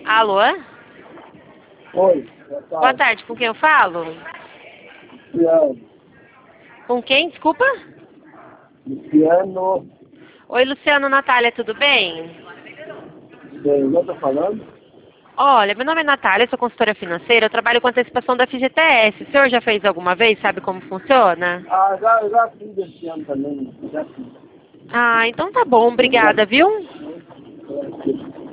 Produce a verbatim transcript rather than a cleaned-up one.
Alô? Oi, boa tarde. Boa tarde, com quem eu falo? Luciano. Com quem, desculpa? Luciano, Oi, Luciano, Natália, tudo bem? bem, já tá falando? Olha, meu nome é Natália, sou consultora financeira, eu trabalho com antecipação da F G T S. O senhor já fez alguma vez? Sabe como funciona? Ah, já, já fiz esse ano também, já fiz. Ah, então tá bom, obrigada, viu? Já fiz.